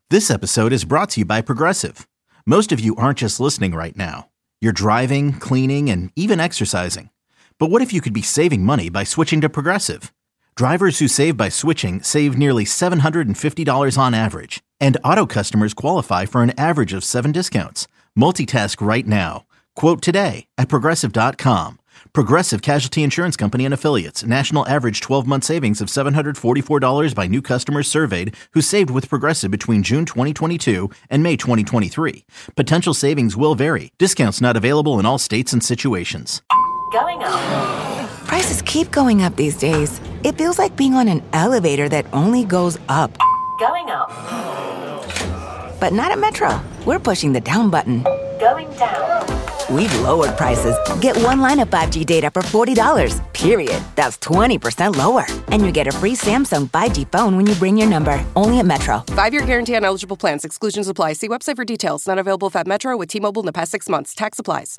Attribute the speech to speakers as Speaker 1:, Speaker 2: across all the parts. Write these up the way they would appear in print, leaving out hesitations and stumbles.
Speaker 1: This episode is brought to you by Progressive. Most of you aren't just listening right now. You're driving, cleaning, and even exercising. But what if you could be saving money by switching to Progressive? Drivers who save by switching save nearly $750 on average. And auto customers qualify for an average of 7 discounts. Multitask right now. Quote today at Progressive.com. Progressive Casualty Insurance Company and Affiliates. National average 12-month savings of $744 by new customers surveyed who saved with Progressive between June 2022 and May 2023. Potential savings will vary. Discounts not available in all states and situations.
Speaker 2: Going up.
Speaker 3: Prices keep going up these days. It feels like being on an elevator that only goes up.
Speaker 2: Going up.
Speaker 3: But not at Metro. We're pushing the down button.
Speaker 2: Going down.
Speaker 3: We've lowered prices. Get one line of 5G data for $40, period. That's 20% lower. And you get a free Samsung 5G phone when you bring your number. Only at Metro.
Speaker 4: 5-year guarantee on eligible plans. Exclusions apply. See website for details. Not available at Metro with T-Mobile in the past 6 months. Tax applies.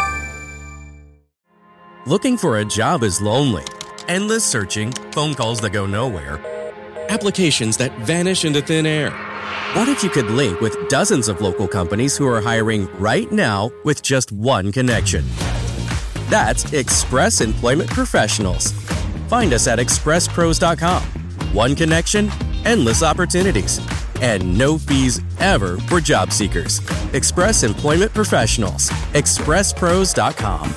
Speaker 5: Looking for a job is lonely. Endless searching, phone calls that go nowhere, applications that vanish into thin air. What if you could link with dozens of local companies who are hiring right now with just one connection? That's Express Employment Professionals. Find us at expresspros.com. One connection, endless opportunities, and no fees ever for job seekers. Express Employment Professionals. expresspros.com.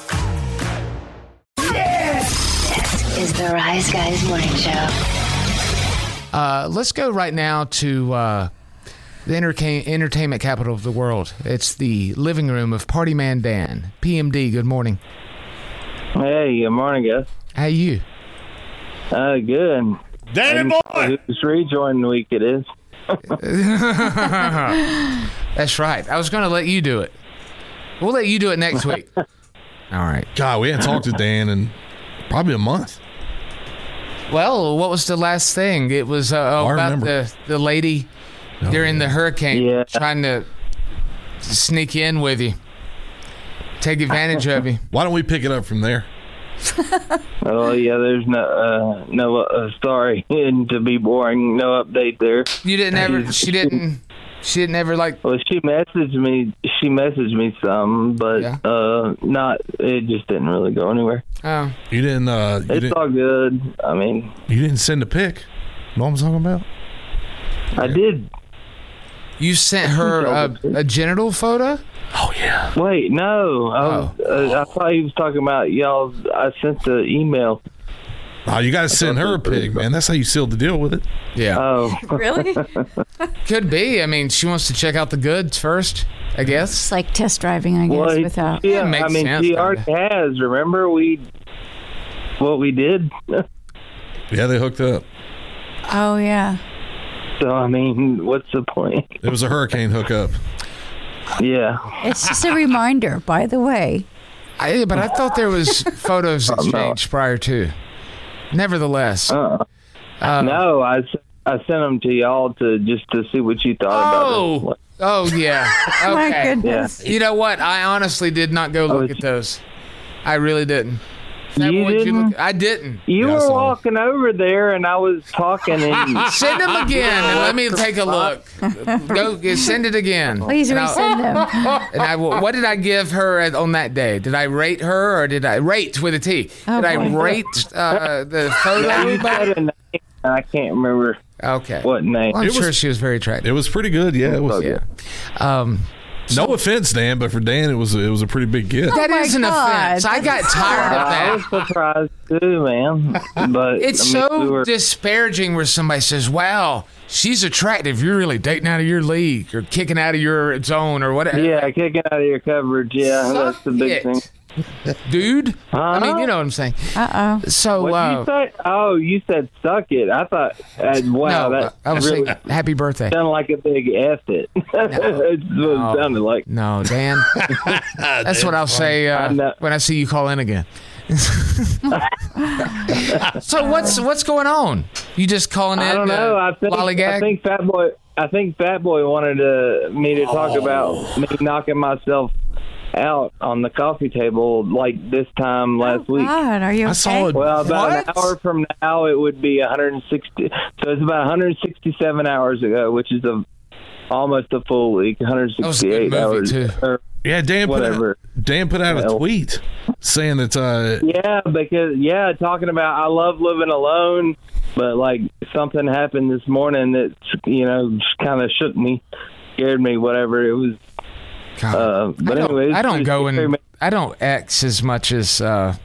Speaker 6: This is the Rise Guys Morning Show.
Speaker 7: Let's go right now to the entertainment capital of the world. It's the living room of Party Man Dan. PMD, good morning.
Speaker 8: Hey, good morning, guys.
Speaker 7: How you?
Speaker 8: Good.
Speaker 9: Danny boy!
Speaker 8: Whose rejoin week it is.
Speaker 7: That's right. I was going to let you do it. We'll let you do it next week. All right.
Speaker 9: God, we hadn't talked to Dan in probably a month.
Speaker 7: Well, what was the last thing? It was about the lady during the hurricane trying to sneak in with you, take advantage of you.
Speaker 9: Why don't we pick it up from there?
Speaker 8: Oh, yeah, there's no sorry, and to be boring, no update there.
Speaker 7: You didn't ever, she didn't ever like.
Speaker 8: Well, she messaged me some, but it just didn't really go anywhere.
Speaker 7: Oh.
Speaker 9: You didn't,
Speaker 8: it's all good. I mean.
Speaker 9: You didn't send a pic? Know what I'm talking about?
Speaker 8: I did.
Speaker 7: You sent her a genital photo?
Speaker 9: Oh, yeah.
Speaker 8: Wait, no. I thought he was talking about y'all. I sent the email.
Speaker 9: Oh, you got to send her a pic, man. That's how you seal the deal with it.
Speaker 7: Yeah.
Speaker 8: Oh.
Speaker 10: Really?
Speaker 7: Could be. I mean, she wants to check out the goods first, I guess.
Speaker 10: It's like test driving, I guess, without.
Speaker 8: Yeah,
Speaker 7: makes sense,
Speaker 8: she already has. Remember what we did?
Speaker 9: Yeah, they hooked up.
Speaker 10: Oh, yeah.
Speaker 8: So, I mean, what's the point?
Speaker 9: It was a hurricane hookup.
Speaker 8: Yeah.
Speaker 10: It's just a reminder, by the way.
Speaker 7: But I thought there was photos exchanged prior to. Nevertheless.
Speaker 8: No, I sent them to y'all to see what you thought about it.
Speaker 7: Oh, yeah. Okay.
Speaker 10: My goodness.
Speaker 7: Yeah. You know what? I honestly did not go look at those. I really didn't.
Speaker 8: You didn't?
Speaker 7: I didn't.
Speaker 8: You were walking over there, and I was talking. And
Speaker 7: send them again, and let me take a look. Go send it again.
Speaker 10: Please resend them.
Speaker 7: And what did I give her on that day? Did I rate her, or did I rate with a T?
Speaker 10: Oh,
Speaker 7: did I rate the photo?
Speaker 8: You said a name, I can't remember.
Speaker 7: Okay.
Speaker 8: What name?
Speaker 7: Well, I'm sure she was very attractive.
Speaker 9: It was pretty good. Yeah, it was.
Speaker 7: Yeah.
Speaker 9: No offense, Dan, but for Dan, it was a pretty big gift.
Speaker 7: That is an offense. I got tired of that.
Speaker 8: I was surprised too, man. But
Speaker 7: it's disparaging where somebody says, "Wow, she's attractive. You're really dating out of your league, or kicking out of your zone, or whatever."
Speaker 8: Yeah, kicking out of your coverage. Yeah, that's the big thing.
Speaker 7: Dude. I mean, you know what I'm saying. So,
Speaker 8: what you say? Oh, you said suck it. I thought, wow,
Speaker 7: no,
Speaker 8: that
Speaker 7: I was
Speaker 8: really
Speaker 7: saying happy birthday.
Speaker 8: Sounded like a big F it. That's what it sounded like.
Speaker 7: No, Dan. That's what I'll say when I see you call in again. So what's going on? You just calling in?
Speaker 8: I don't know. I think Fat Boy wanted me to talk about me knocking myself out on the coffee table like this time last week.
Speaker 10: God, are you okay?
Speaker 8: Well, about an hour from now, it would be 160. So it's about 167 hours ago, which is almost a full week, 168 hours.
Speaker 9: Yeah, Dan put out a tweet saying that. Talking about I love living alone, but like something happened this morning that just kind of shook me, scared me, whatever it was. But anyway,
Speaker 7: I don't X as much as.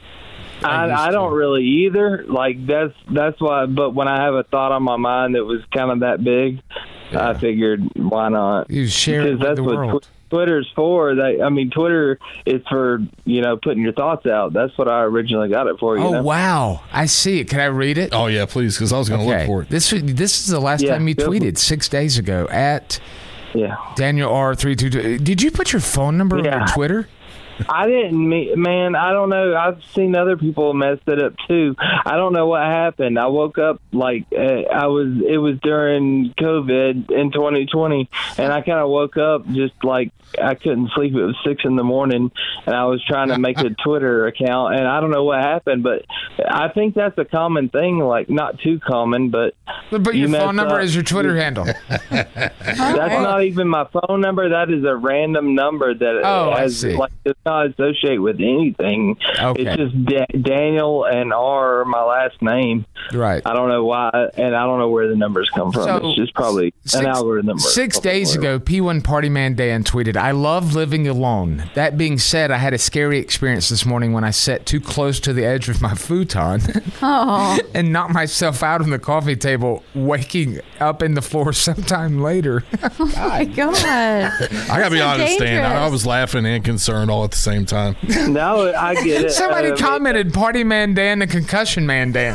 Speaker 8: I don't really either. Like that's why. But when I have a thought on my mind that was kind of that big, I figured why not?
Speaker 7: You share it with the world.
Speaker 8: Twitter's for. Twitter is for putting your thoughts out. That's what I originally got it for.
Speaker 7: Wow! I see it. Can I read it?
Speaker 9: Oh yeah, please, because I was going to look for it.
Speaker 7: This is the last time you tweeted 6 days ago at Daniel R322. Did you put your phone number on your Twitter?
Speaker 8: I didn't, man. I don't know. I've seen other people mess it up too. I don't know what happened. I woke up like it was during COVID in 2020, and I kind of woke up just like I couldn't sleep. It was 6 a.m, and I was trying to make a Twitter account, and I don't know what happened, but I think that's a common thing. Like not too common, but
Speaker 7: your phone number is your Twitter handle.
Speaker 8: That's not even my phone number. That is a random number that has like. It's not associated with anything.
Speaker 7: Okay.
Speaker 8: It's just Daniel and R, my last name.
Speaker 7: Right.
Speaker 8: I don't know why, and I don't know where the numbers come from. It's just probably an algorithm.
Speaker 7: 6 days ago, P1 Party Man Dan tweeted, "I love living alone. That being said, I had a scary experience this morning when I sat too close to the edge of my futon and knocked myself out on the coffee table, waking up in the floor sometime later."
Speaker 10: Oh my God.
Speaker 9: I got to be honest, Dan. I was laughing and concerned all at the same time.
Speaker 8: No, I get it.
Speaker 7: Somebody commented, "Party Man Dan, the concussion man Dan."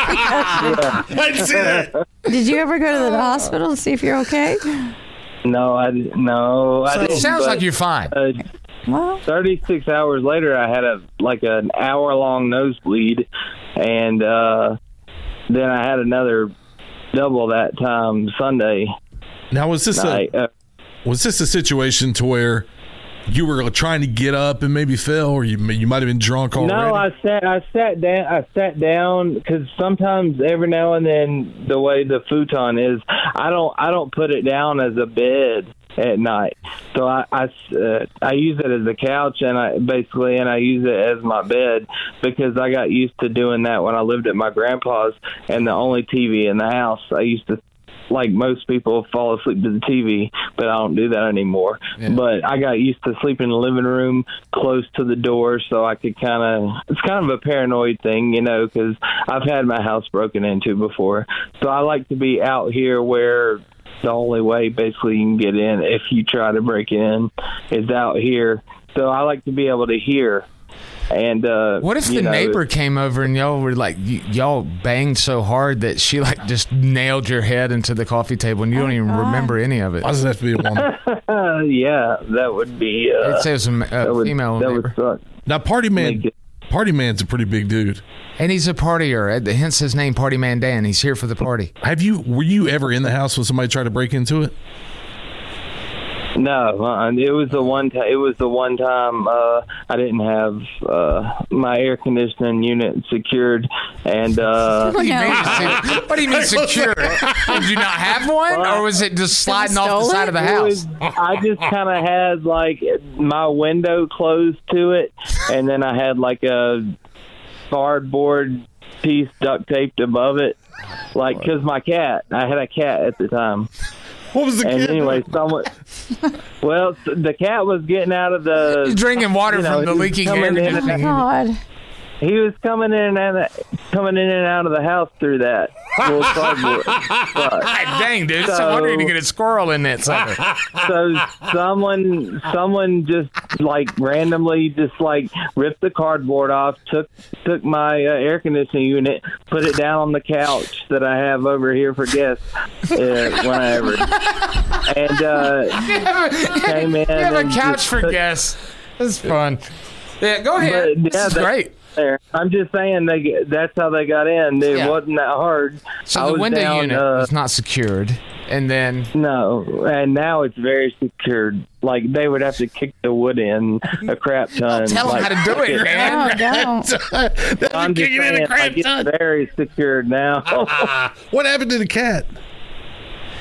Speaker 9: I see that.
Speaker 10: Did you ever go to the hospital to see if you're okay?
Speaker 8: No, I didn't.
Speaker 7: Sounds like you're fine.
Speaker 8: 36 hours later, I had an hour-long nosebleed, and then I had another double that time Sunday.
Speaker 9: Now, was this a situation to where you were trying to get up and maybe fell, or you might have been drunk already?
Speaker 8: No, I sat down because sometimes every now and then the way the futon is, I don't put it down as a bed at night. So I use it as a couch, and I use it as my bed because I got used to doing that when I lived at my grandpa's, and the only TV in the house. I used to, like most people, fall asleep to the TV, but I don't do that anymore. Yeah. But I got used to sleeping in the living room close to the door, so I could it's kind of a paranoid thing, because I've had my house broken into before. So I like to be out here where the only way basically you can get in if you try to break in is out here. So I like to be able to hear. And
Speaker 7: what if the neighbor came over and y'all were like, y'all banged so hard that she like just nailed your head into the coffee table and you don't even remember any of it?
Speaker 9: Why does it have to be a woman?
Speaker 8: Yeah, that would be.
Speaker 7: It says a female neighbor.
Speaker 8: Would suck.
Speaker 9: Now, Party Man's a pretty big dude,
Speaker 7: and he's a partier. Hence his name, Party Man Dan. He's here for the party.
Speaker 9: Were you ever in the house when somebody tried to break into it?
Speaker 8: No, it was the one time. It was the one time I didn't have my air conditioning unit secured, and
Speaker 7: what do you mean secured? Did you not have one, or was it just sliding off the side of the house?
Speaker 8: I just kind of had like my window closed to it, and then I had like a cardboard piece duct taped above it, like because I had a cat at the time.
Speaker 9: What was the cat?
Speaker 8: And anyway, the cat was getting out of the...
Speaker 7: He's drinking water from the leaking air.
Speaker 10: Oh, my God.
Speaker 8: He was coming in and out of the house through that little cardboard.
Speaker 7: Dang, dude. It's so wonder you didn't get a squirrel in that sucker.
Speaker 8: So someone just like randomly just like ripped the cardboard off, took my air conditioning unit, put it down on the couch that I have over here for guests whenever. And came in.
Speaker 7: You have a couch for guests. That's fun. Yeah, go ahead. That's great.
Speaker 8: There. I'm just saying that's how they got in. It wasn't that hard.
Speaker 7: So the window unit was not secured, and then
Speaker 8: and now it's very secured. Like they would have to kick the wood in a crap ton.
Speaker 7: Tell them how to do it, man.
Speaker 10: No,
Speaker 8: I'm just saying, it's very secured now.
Speaker 9: What happened to the cat?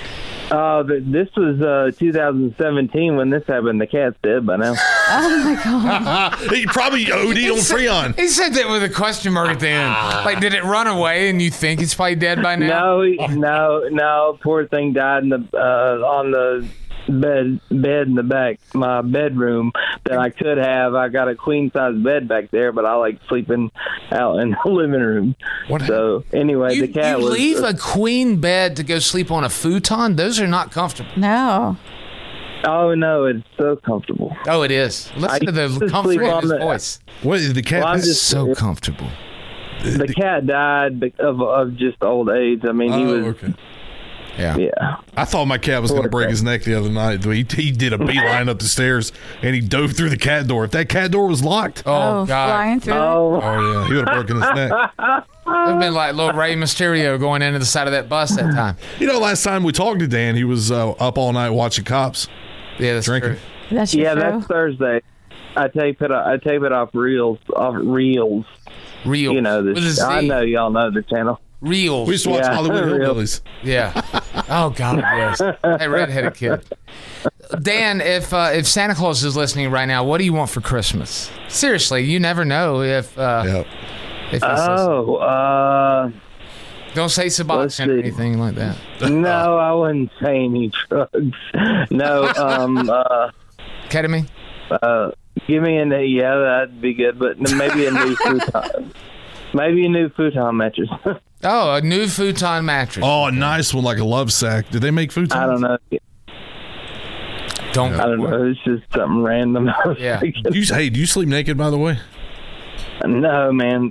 Speaker 8: This was 2017 when this happened. The cat's dead by now.
Speaker 10: Oh my God.
Speaker 11: He probably OD'd on Freon.
Speaker 7: He said that with a question mark at the end. Like, did it run away and you think it's probably dead by now?
Speaker 8: No. Poor thing died in the on the bed in the back, my bedroom that I could have. I got a queen size bed back there, but I like sleeping out in the living room. So anyway, the cat was.
Speaker 7: You leave a queen bed to go sleep on a futon? Those are not comfortable.
Speaker 10: No.
Speaker 8: Oh no, it's so comfortable.
Speaker 7: Oh, it is. Listen to the comfort in his voice.
Speaker 11: What is the cat?
Speaker 8: Well,
Speaker 7: It's so comfortable.
Speaker 8: The cat died of just old age. I mean, he was.
Speaker 11: Okay.
Speaker 7: Yeah.
Speaker 11: I thought my cat was going to break his neck the other night. He did a beeline up the stairs and he dove through the cat door. If that cat door was locked,
Speaker 7: God,
Speaker 10: flying through.
Speaker 11: yeah, he would have broken his neck.
Speaker 7: It would have been like little Rey Mysterio going into the side of that bus that time.
Speaker 11: You know, last time we talked to Dan, he was up all night watching Cops.
Speaker 7: Yeah, that's
Speaker 11: drinking.
Speaker 7: true.
Speaker 10: That's your show?
Speaker 8: That's Thursday. I tape it off reels.
Speaker 7: Reels.
Speaker 8: You know this. I know y'all know the channel.
Speaker 7: Reels.
Speaker 11: We used to watch Hollywood Hillbillies.
Speaker 7: Yeah. Oh God, yes. That redheaded kid. Dan, if Santa Claus is listening right now, what do you want for Christmas? Seriously, you never know if he's listening. Don't say Suboxone or anything like that.
Speaker 8: No, I wouldn't say any drugs. No,
Speaker 7: ketamine.
Speaker 8: Give me that'd be good, but maybe a new futon. Maybe a new futon mattress.
Speaker 7: Oh, a new futon mattress.
Speaker 11: Oh, a nice one, like a love sack. Did they make futons?
Speaker 8: I don't know.
Speaker 7: I
Speaker 8: don't know. It's just something random.
Speaker 7: Yeah.
Speaker 11: Do you sleep naked, by the way?
Speaker 8: No, man.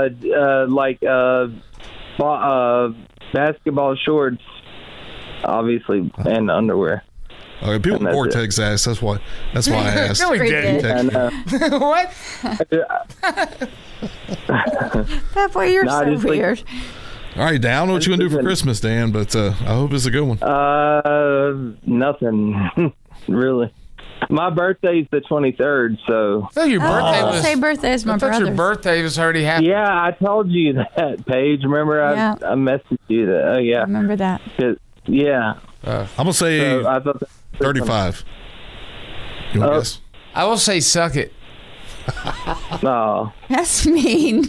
Speaker 8: Basketball shorts, obviously, and underwear.
Speaker 11: Okay, people Vortex ass. That's why I asked.
Speaker 7: No, he didn't. What?
Speaker 10: That boy, you're so weird.
Speaker 11: All right, Dan, I don't know what you're going to do for Christmas, Dan, but I hope it's a good one.
Speaker 8: Nothing, really. My birthday's the 23rd, so.
Speaker 7: Oh, your birthday was.
Speaker 10: Say birthday is my brother's.
Speaker 7: Your birthday was already happening.
Speaker 8: Yeah, I told you that, Paige. Remember, I messaged you that. Oh, yeah.
Speaker 10: I remember that.
Speaker 8: Yeah.
Speaker 11: I'm going to say 35. You want to guess?
Speaker 7: I will say suck it.
Speaker 8: No.
Speaker 10: That's mean.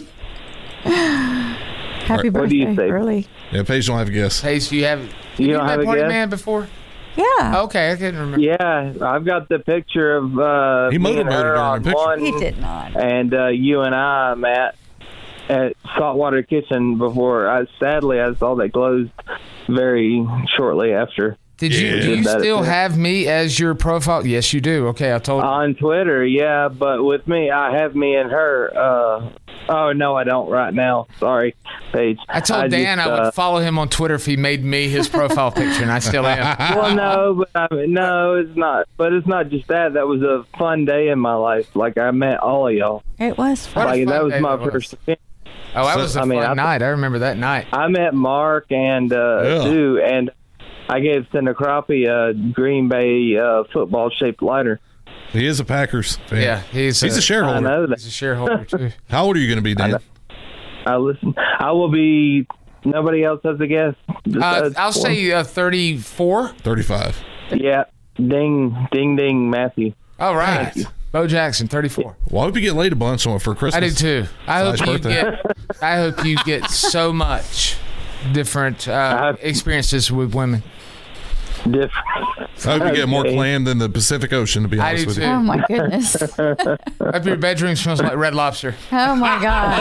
Speaker 10: Happy birthday,
Speaker 8: what do you say?
Speaker 10: early.
Speaker 11: Yeah, Paige don't have a guess.
Speaker 7: Paige, you don't have a Party guess? Man before?
Speaker 10: Yeah.
Speaker 7: Okay, I couldn't remember.
Speaker 8: Yeah, I've got the picture of
Speaker 11: he motorboated
Speaker 8: on
Speaker 11: the picture.
Speaker 8: one,
Speaker 10: He did not.
Speaker 8: And you and I, Matt, at Saltwater Kitchen before. Sadly, I saw they closed very shortly after.
Speaker 7: Do you still have me as your profile? Yes, you do. Okay, I told you.
Speaker 8: On Twitter, yeah, but with me, I have me and her. Oh, no, I don't right now. Sorry, Paige.
Speaker 7: I told Dan I would follow him on Twitter if he made me his profile picture, and I still am.
Speaker 8: Well, no, but no, it's not. But it's not just that. That was a fun day in my life. Like, I met all of y'all.
Speaker 10: It was fun.
Speaker 8: Like, that was my first event.
Speaker 7: Oh, that was a fun night. I remember that night.
Speaker 8: I met Mark and Sue, and I gave Cinecrappie a Green Bay football-shaped lighter.
Speaker 11: He is a Packers fan.
Speaker 7: Yeah, he's a shareholder.
Speaker 8: I know that.
Speaker 7: He's a shareholder, too.
Speaker 11: How old are you going to be, Dan?
Speaker 8: I will be... Nobody else has a guess?
Speaker 7: I'll say 34.
Speaker 11: 35.
Speaker 8: Yeah. Ding, ding, ding, Matthew.
Speaker 7: All right. Bo Jackson, 34.
Speaker 11: Well, I hope you get laid a bunch on for Christmas.
Speaker 7: I do, too. I hope you get so much different experiences with women.
Speaker 8: Different.
Speaker 11: I hope you get more clam than the Pacific Ocean, to be honest with you.
Speaker 10: Oh, my goodness.
Speaker 7: Hope your bedroom smells like Red Lobster.
Speaker 10: Oh, my God.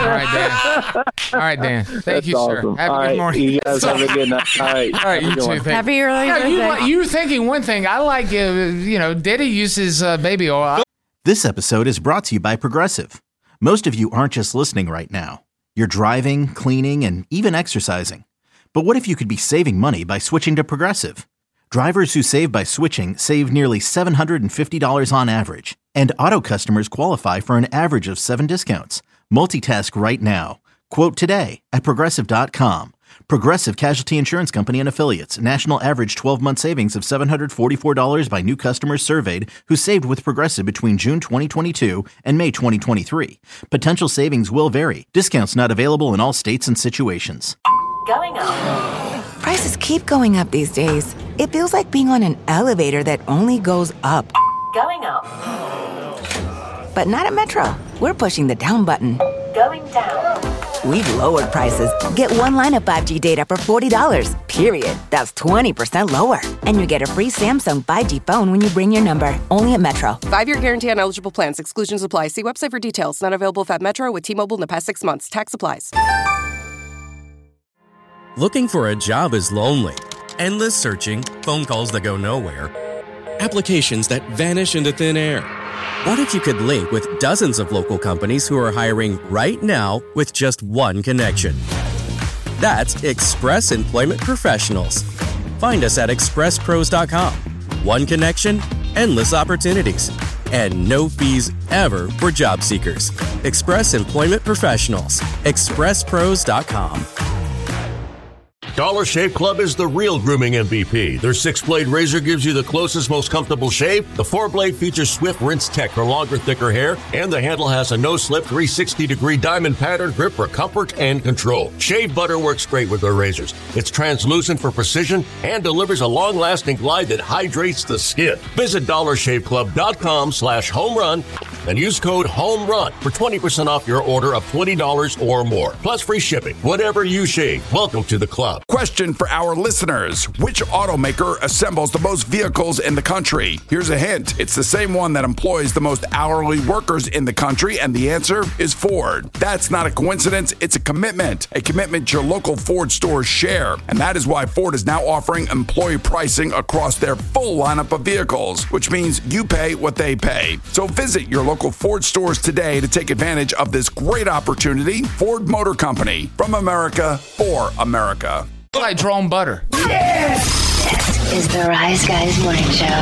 Speaker 7: All right, Dan. Thank you,
Speaker 8: awesome.
Speaker 7: sir. Have a good morning.
Speaker 8: You guys have a good night. All right.
Speaker 7: All right, you too.
Speaker 10: Happy early birthday.
Speaker 7: You were thinking one thing. I like, Diddy uses baby oil.
Speaker 1: This episode is brought to you by Progressive. Most of you aren't just listening right now. You're driving, cleaning, and even exercising. But what if you could be saving money by switching to Progressive? Drivers who save by switching save nearly $750 on average, and auto customers qualify for an average of 7 discounts. Multitask right now. Quote today at Progressive.com. Progressive Casualty Insurance Company and Affiliates. National average 12-month savings of $744 by new customers surveyed who saved with Progressive between June 2022 and May 2023. Potential savings will vary. Discounts not available in all states and situations.
Speaker 2: Going up.
Speaker 3: Prices keep going up these days. It feels like being on an elevator that only goes up.
Speaker 2: Going up.
Speaker 3: But not at Metro. We're pushing the down button.
Speaker 2: Going down.
Speaker 3: We've lowered prices. Get one line of 5G data for $40, period. That's 20% lower. And you get a free Samsung 5G phone when you bring your number. Only at Metro.
Speaker 4: 5-year guarantee on eligible plans. Exclusions apply. See website for details. Not available at Metro with T-Mobile in the past 6 months. Tax applies.
Speaker 5: Looking for a job is lonely. Endless searching, phone calls that go nowhere, applications that vanish into thin air. What if you could link with dozens of local companies who are hiring right now with just one connection? That's Express Employment Professionals. Find us at expresspros.com. One connection, endless opportunities, and no fees ever for job seekers. Express Employment Professionals. expresspros.com.
Speaker 12: Dollar Shave Club is the real grooming MVP. Their 6-blade razor gives you the closest, most comfortable shave. The 4-blade features swift rinse tech for longer, thicker hair, and the handle has a no-slip 360-degree diamond pattern grip for comfort and control. Shave butter works great with their razors. It's translucent for precision and delivers a long-lasting glide that hydrates the skin. Visit dollarshaveclub.com/homerun and use code HOMERUN for 20% off your order of $20 or more, plus free shipping. Whatever you shave, welcome to the club.
Speaker 13: Question for our listeners. Which automaker assembles the most vehicles in the country? Here's a hint. It's the same one that employs the most hourly workers in the country, and the answer is Ford. That's not a coincidence. It's a commitment your local Ford stores share. And that is why Ford is now offering employee pricing across their full lineup of vehicles, which means you pay what they pay. So visit your local Ford stores today to take advantage of this great opportunity. Ford Motor Company, from America for America.
Speaker 7: Like drawn butter.
Speaker 6: This is the Rise Guys Morning Show.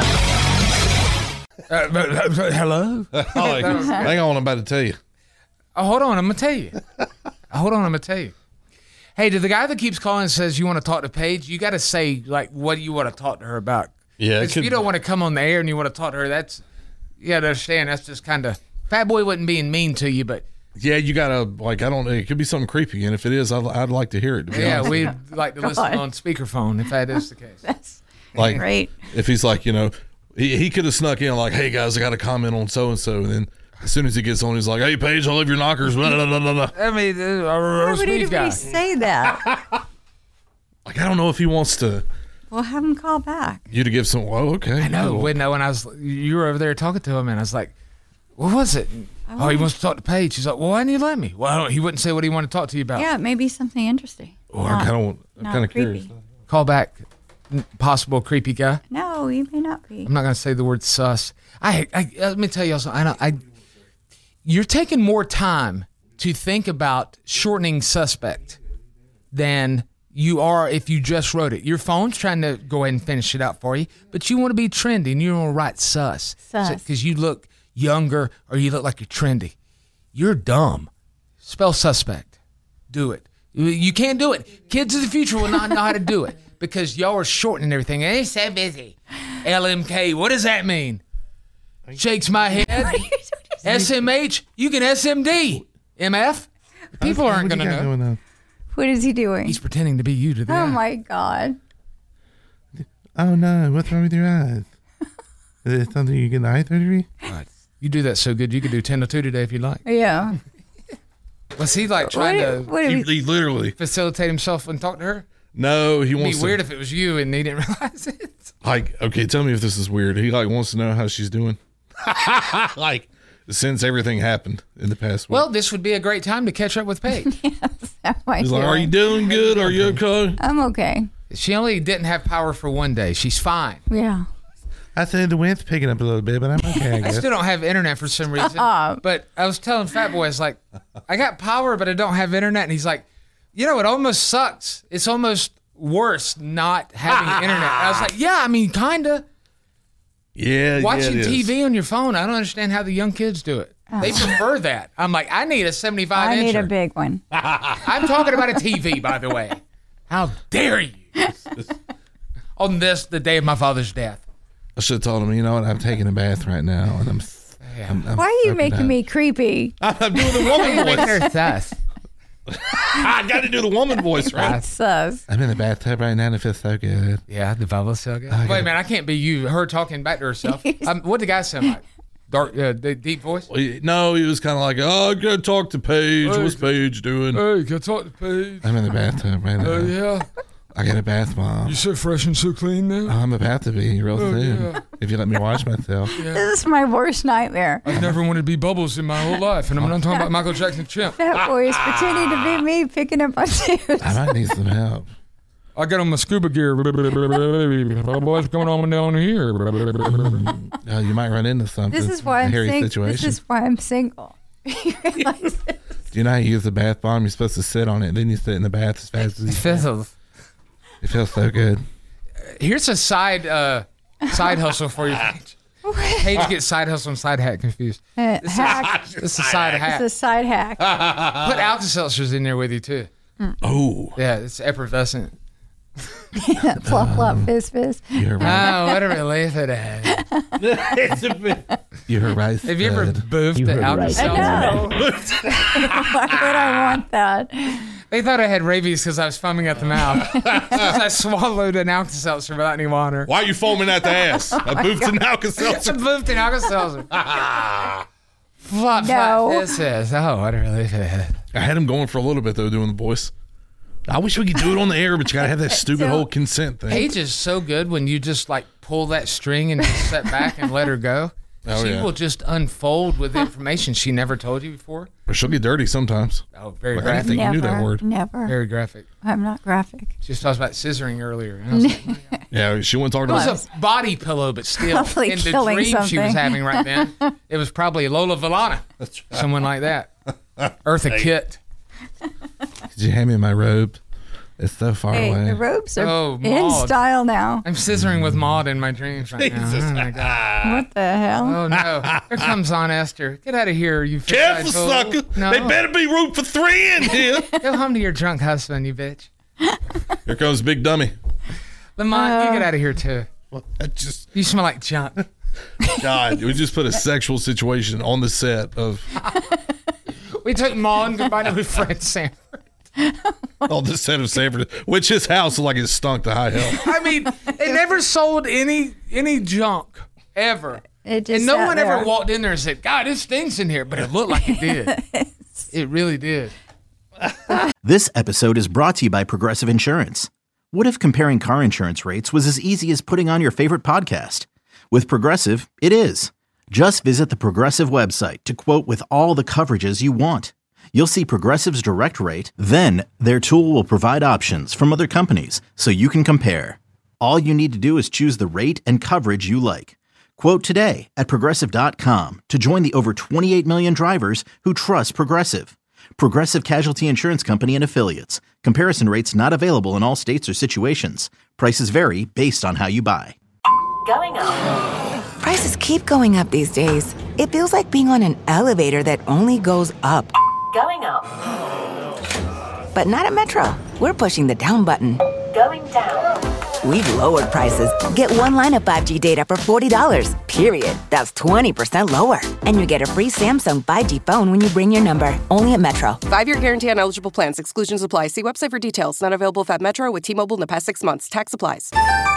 Speaker 7: Hello?
Speaker 11: Hang on, I'm about to tell you.
Speaker 7: Oh, hold on, I'm going to tell you. Hey, to the guy that keeps calling and says you want to talk to Paige, you got to say, like, what do you want to talk to her about?
Speaker 11: Yeah.
Speaker 7: If you don't want to come on the air and you want to talk to her, you got to understand, that's just kind of, Fat Boy wasn't being mean to you, but.
Speaker 11: Yeah, you got to, like, I don't know, it could be something creepy, and if it is, I'd like to hear it.
Speaker 7: Yeah, we'd like to listen on speakerphone if that is the case.
Speaker 10: That's
Speaker 11: like,
Speaker 10: great.
Speaker 11: If he's like, he could have snuck in like, hey, guys, I got a comment on so-and-so, and then as soon as he gets on, he's like, hey, Paige, I love your knockers. Blah, blah, blah, blah.
Speaker 7: I mean,
Speaker 10: Why would anybody say that?
Speaker 11: Like, I don't know if he wants to.
Speaker 10: Well, have him call back.
Speaker 11: You to give some, well, okay.
Speaker 7: I know.
Speaker 11: Cool.
Speaker 7: When you were over there talking to him, and I was like, what was it? Oh, he wants to talk to Paige. He's like, well, why didn't he let me? Well, he wouldn't say what he wanted to talk to you about.
Speaker 10: Yeah, maybe something interesting.
Speaker 11: Well, I'm kind of curious.
Speaker 7: Call back, possible creepy guy.
Speaker 10: No, he may not be.
Speaker 7: I'm not going to say the word sus. Let me tell you something. You're taking more time to think about shortening suspect than you are if you just wrote it. Your phone's trying to go ahead and finish it out for you, but you want to be trendy and you don't want to write sus. Because you look younger or you look like you're trendy. You're dumb. Spell suspect. Do it. You can't do it. Kids of the future will not know how to do it because y'all are shortening everything. They're so busy. LMK, what does that mean? Shakes my head. SMH, you can SMD. MF, people aren't going to know.
Speaker 10: What is he doing?
Speaker 7: He's pretending to be you to the
Speaker 10: Oh, my God.
Speaker 11: Oh, no. What's wrong with your eyes? Is it something you get eye surgery?
Speaker 7: God, you do that so good, you could do 10 to 2 today if you like.
Speaker 10: Yeah.
Speaker 7: Was he like trying
Speaker 11: He literally
Speaker 7: facilitate himself and talk to her?
Speaker 11: No, he wants
Speaker 7: It'd be weird if it was you and he didn't realize it.
Speaker 11: Like, okay, tell me if this is weird. He like wants to know how she's doing. Like, since everything happened in the past week.
Speaker 7: Well, this would be a great time to catch up with Paige.
Speaker 10: Yes, that might
Speaker 11: He's
Speaker 10: be
Speaker 11: like, are you doing good? Are you okay?
Speaker 10: I'm okay.
Speaker 7: She only didn't have power for one day. She's fine.
Speaker 10: Yeah.
Speaker 11: I said the wind's picking up a little bit, but I'm okay, I
Speaker 7: I
Speaker 11: guess.
Speaker 7: still don't have internet for some reason. But I was telling Fat Boy, I was like, I got power, but I don't have internet. And he's like, it almost sucks. It's almost worse not having internet. I was like, yeah, I mean, kind of.
Speaker 11: Yeah,
Speaker 7: Watching
Speaker 11: it is.
Speaker 7: TV on your phone, I don't understand how the young kids do it. They prefer that. I'm like, I need a 75-inch.
Speaker 10: I need a big one.
Speaker 7: I'm talking about a TV, by the way. How dare you? On the day of my father's death.
Speaker 11: I should have told him, you know what, I'm taking a bath right now, and I'm
Speaker 10: Why are you making me creepy?
Speaker 11: I'm doing the woman voice.
Speaker 7: Sus.
Speaker 11: I got to do the woman voice, right?
Speaker 10: Sus.
Speaker 11: I'm in the bathtub right now and it feels so good.
Speaker 7: Yeah, the bubble's so good. Wait a minute, I can't be you. Her talking back to herself. What did the guy sound like? Dark, deep voice?
Speaker 11: Well, no, he was kind of like, oh, I'm going to talk to Paige.
Speaker 7: Hey,
Speaker 11: what's Paige doing?
Speaker 7: Hey, can I talk to Paige?
Speaker 11: I'm in the bathtub right now.
Speaker 7: Yeah.
Speaker 11: I got a bath bomb.
Speaker 7: You so fresh and so clean now?
Speaker 11: I'm about to be real soon.
Speaker 7: Yeah.
Speaker 11: If you let me wash myself.
Speaker 10: Yeah. This is my worst nightmare.
Speaker 7: I've never wanted to be Bubbles in my whole life, and I'm not talking about Michael Jackson Chimp.
Speaker 10: That voice pretending to be me picking up my shoes.
Speaker 11: I might need some help.
Speaker 7: I got on my scuba gear. What's going on down here?
Speaker 11: You might run into something.
Speaker 10: This is why I'm single. This is why I'm single. You realize this?
Speaker 11: Do you know how you use the bath bomb? You're supposed to sit on it, and then you sit in the bath as fast as you can. It feels so good.
Speaker 7: Here's a side hustle for you, Paige. Paige gets side hustle and side hack confused.
Speaker 10: Hack.
Speaker 7: This is a side hack.
Speaker 10: It's a side hack.
Speaker 7: Put Alka-Seltzers in there with you, too.
Speaker 11: Oh.
Speaker 7: Yeah, it's effervescent.
Speaker 10: Plop, plop, fizz, fizz.
Speaker 11: You're right.
Speaker 7: Oh, what a relief it is.
Speaker 11: You're right.
Speaker 7: Have you ever boofed the Alka-Seltzer?
Speaker 10: I know. Why would I want that?
Speaker 7: They thought I had rabies because I was foaming at the mouth. I swallowed an Alka-Seltzer without any water.
Speaker 11: Why are you foaming at the ass? I boofed an Alka-Seltzer.
Speaker 7: I boofed an Alka-Seltzer. Flop, this is. Oh, what a relief it is.
Speaker 11: I had him going for a little bit, though, doing the voice. I wish we could do it on the air, but you got to have that stupid whole consent thing.
Speaker 7: Paige is so good when you just like pull that string and just sit back and let her go. She will just unfold with information she never told you before.
Speaker 11: But she'll get dirty sometimes.
Speaker 7: Oh, very
Speaker 11: graphic.
Speaker 7: graphic.
Speaker 11: I didn't think you knew that word.
Speaker 10: Never.
Speaker 7: Very graphic.
Speaker 10: I'm not graphic.
Speaker 7: She was talking about scissoring earlier. And I was like,
Speaker 11: yeah, she went talking
Speaker 7: about it.
Speaker 11: about
Speaker 7: was a body pillow, but still.
Speaker 10: Probably
Speaker 7: in the
Speaker 10: killing
Speaker 7: dream
Speaker 10: something.
Speaker 7: she was having right then, it was probably Lola Villana. That's right. Someone like that. Eartha Kitt.
Speaker 11: Could you hand me my robe? It's so far away.
Speaker 10: The robes are in style now.
Speaker 7: I'm scissoring with Maud in my dreams right now. Oh my God.
Speaker 10: What the hell?
Speaker 7: Oh no! Here comes Aunt Esther. Get out of here, you
Speaker 11: careful, sucker!
Speaker 7: No.
Speaker 11: They better be room for three in here.
Speaker 7: Go home to your drunk husband, you bitch.
Speaker 11: Here comes Big Dummy.
Speaker 7: Lamont, you get out of here too.
Speaker 11: Well,
Speaker 7: you smell like junk.
Speaker 11: God, we just put a sexual situation on the set of.
Speaker 7: We took Maud and combined it with Fred Sanford.
Speaker 11: On the set of Sanford, which his house like it stunk to high hell.
Speaker 7: I mean, it never sold any junk ever.
Speaker 10: It just
Speaker 7: and no
Speaker 10: sat
Speaker 7: one
Speaker 10: there.
Speaker 7: ever walked in there and said, "God, it stinks in here," but it looked like it did. It really did.
Speaker 1: This episode is brought to you by Progressive Insurance. What if comparing car insurance rates was as easy as putting on your favorite podcast? With Progressive, it is. Just visit the Progressive website to quote with all the coverages you want. You'll see Progressive's direct rate, then their tool will provide options from other companies so you can compare. All you need to do is choose the rate and coverage you like. Quote today at Progressive.com to join the over 28 million drivers who trust Progressive. Progressive Casualty Insurance Company and Affiliates. Comparison rates not available in all states or situations. Prices vary based on how you buy.
Speaker 2: Going up.
Speaker 3: Prices keep going up these days. It feels like being on an elevator that only goes up.
Speaker 2: Going up.
Speaker 3: But not at Metro. We're pushing the down button.
Speaker 2: Going down.
Speaker 3: We've lowered prices. Get one line of 5G data for $40, period. That's 20% lower. And you get a free Samsung 5G phone when you bring your number. Only at Metro.
Speaker 4: 5-year guarantee on eligible plans. Exclusions apply. See website for details. Not available if at Metro with T-Mobile in the past 6 months. Tax applies.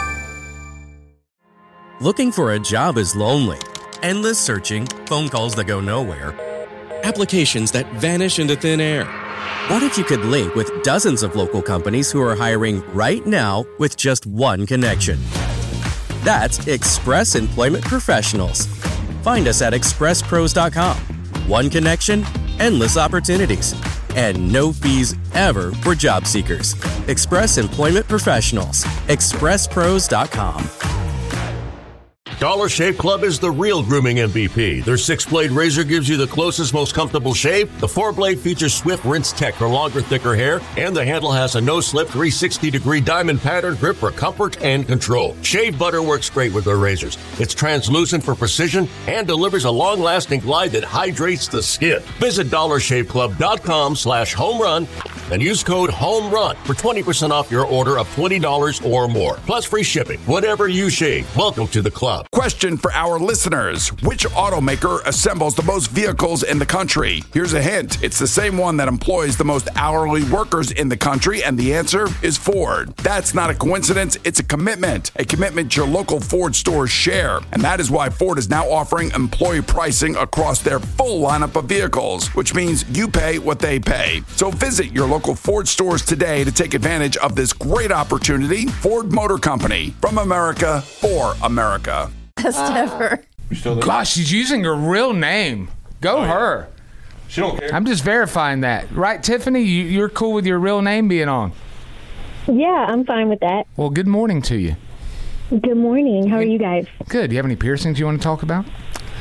Speaker 5: Looking for a job is lonely. Endless searching, phone calls that go nowhere, applications that vanish into thin air. What if you could link with dozens of local companies who are hiring right now with just one connection? That's Express Employment Professionals. Find us at expresspros.com. One connection, endless opportunities, and no fees ever for job seekers. Express Employment Professionals. expresspros.com.
Speaker 12: Dollar Shave Club is the real grooming MVP. Their 6-blade razor gives you the closest, most comfortable shave. The 4-blade features swift rinse tech for longer, thicker hair. And the handle has a no-slip 360-degree diamond pattern grip for comfort and control. Shave butter works great with their razors. It's translucent for precision and delivers a long-lasting glide that hydrates the skin. Visit DollarShaveClub.com/home run and use code HOMERUN for 20% off your order of $20 or more. Plus free shipping. Whatever you shave, welcome to the club.
Speaker 13: Question for our listeners. Which automaker assembles the most vehicles in the country? Here's a hint. It's the same one that employs the most hourly workers in the country, and the answer is Ford. That's not a coincidence. It's a commitment your local Ford stores share. And that is why Ford is now offering employee pricing across their full lineup of vehicles, which means you pay what they pay. So visit your local Ford stores today to take advantage of this great opportunity. Ford Motor Company, from America for America.
Speaker 10: Best ever.
Speaker 7: Gosh, she's using her real name. Go her.
Speaker 11: She don't care.
Speaker 7: I'm just verifying that. Right, Tiffany? You're cool with your real name being on?
Speaker 14: Yeah, I'm fine with that.
Speaker 7: Well, good morning to you.
Speaker 14: Good morning. How are you guys?
Speaker 7: Good. Do you have any piercings you want to talk about?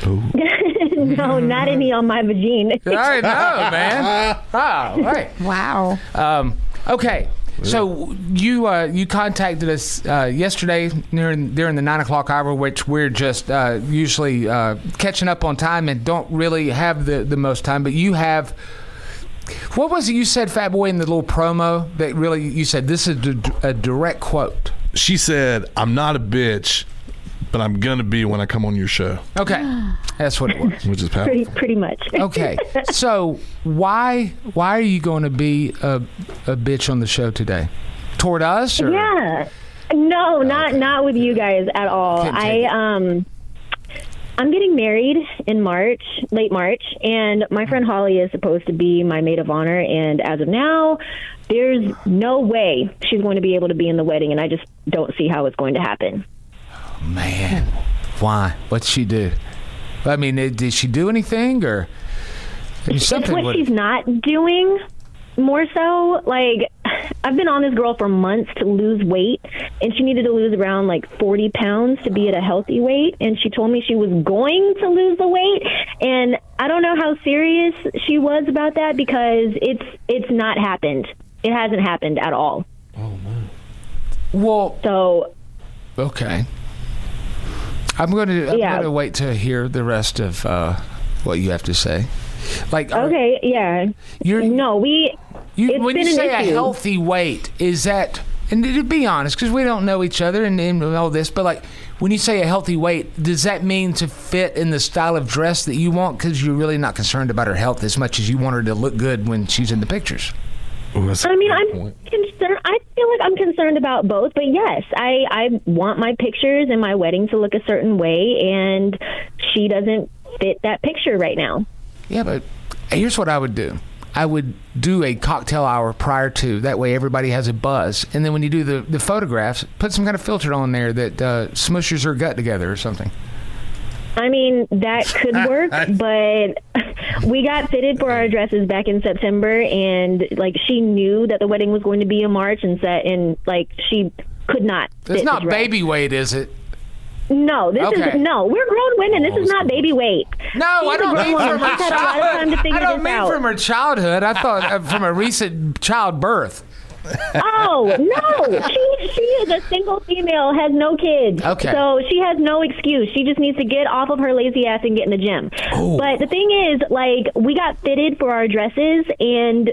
Speaker 14: No, not any on my vagina.
Speaker 7: I know, man. Oh, right.
Speaker 10: Wow.
Speaker 7: Okay. So you contacted us yesterday during the 9 o'clock hour, which we're just usually catching up on time and don't really have the most time. But you have, what was it you said, Fat Boy, in the little promo that really you said this is a direct quote?
Speaker 11: She said, "I'm not a bitch, but I'm gonna be when I come on your show."
Speaker 7: Okay, that's what it was.
Speaker 11: Which is powerful.
Speaker 14: Pretty much.
Speaker 7: Okay, so why are you going to be a bitch on the show today? Toward us? Or?
Speaker 14: Yeah. No, not with you guys at all. I'm getting married in late March, and my friend Holly is supposed to be my maid of honor, and as of now, there's no way she's going to be able to be in the wedding, and I just don't see how it's going to happen.
Speaker 7: Oh, man. Why? What'd she do? I mean, did she do anything, or something?
Speaker 14: It's what she's not doing, more so. Like, I've been on this girl for months to lose weight, and she needed to lose around like 40 pounds to be at a healthy weight, and she told me she was going to lose the weight, and I don't know how serious she was about that, because it's not happened. It hasn't happened at all.
Speaker 11: Oh, man.
Speaker 7: Well,
Speaker 14: so
Speaker 7: okay. I'm going to wait to hear the rest of what you have to say. Like,
Speaker 14: okay, yeah. When
Speaker 7: you say a healthy weight, is that, and to be honest, because we don't know each other and all this, but like when you say a healthy weight, does that mean to fit in the style of dress that you want, because you're really not concerned about her health as much as you want her to look good when she's in the pictures?
Speaker 14: I mean, I'm concerned. I feel like I'm concerned about both, but yes, I want my pictures and my wedding to look a certain way, and she doesn't fit that picture right now.
Speaker 7: Yeah, but here's what I would do. I would do a cocktail hour prior to. That way everybody has a buzz. And then when you do the photographs, put some kind of filter on there that smushes her gut together or something.
Speaker 14: I mean, that could work, but we got fitted for our dresses back in September, and like she knew that the wedding was going to be in March, and she could not.
Speaker 7: It's not baby weight, is it?
Speaker 14: No, we're grown women. This is not baby weight.
Speaker 7: No, I don't mean from her childhood. I don't mean from her childhood. I thought from a recent childbirth.
Speaker 14: Oh, no. She is a single female, has no kids.
Speaker 7: Okay.
Speaker 14: So she has no excuse. She just needs to get off of her lazy ass and get in the gym.
Speaker 7: Oh.
Speaker 14: But the thing is, like, we got fitted for our dresses, and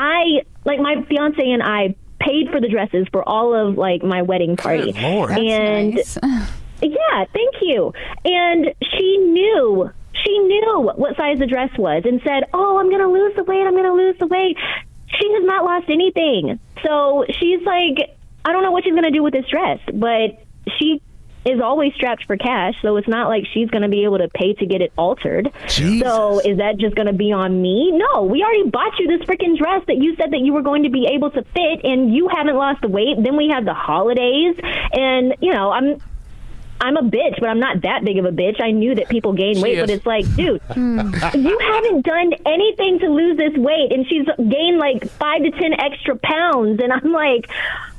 Speaker 14: my fiance and I paid for the dresses for all of, like, my wedding party.
Speaker 7: Good Lord.
Speaker 14: And
Speaker 10: That's nice.
Speaker 14: Yeah, thank you. And she knew what size the dress was and said, "Oh, I'm going to lose the weight. She has not lost anything. So she's like, I don't know what she's going to do with this dress, but she is always strapped for cash, so it's not like she's going to be able to pay to get it altered.
Speaker 7: Jesus.
Speaker 14: So is that just going to be on me? No, we already bought you this freaking dress that you said that you were going to be able to fit, and you haven't lost the weight. Then we have the holidays, and, you know, I'm a bitch, but I'm not that big of a bitch. I knew that people gain weight, but it's like, dude, you haven't done anything to lose this weight, and she's gained like 5 to 10 extra pounds, and I'm like,